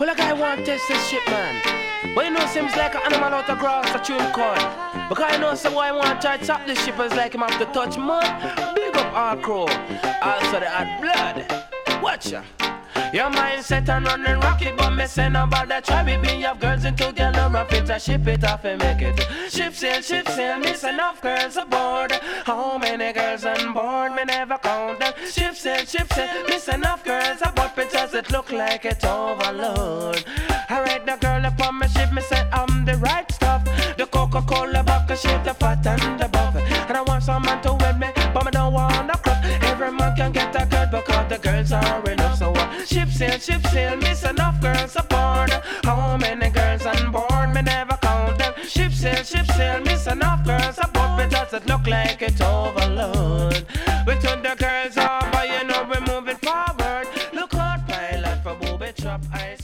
Well, a guy want test this shit, man. But you know, seems like an animal out of grass, a tune call. Because I know, so why I want to try to top this ship is like him have to touch mud. Big up our crew. Also the hot blood. Watch ya. Your mindset and running rocket, but me say nobody try. We be have girls into galore, fit to ship it off and make it. Ship sail, miss enough girls aboard. How many girls on board, me never count them. Ship sail, miss enough girls aboard. Because it look like it's overload. Alright, the girl up on my ship, me say I'm the right stuff. The Coca-Cola vodka shape, the fat and the buff. And I want some man to wed me, but me don't want a crop. Every man can get a girl because the girls are enough. So ship sail, miss enough girls aboard. How many girls on board, me never count them. Ship sail, miss enough girls aboard. Because it look like it's overload. We took the girls off, but you know we're moving forward. Look out, pilot for booby trap ice.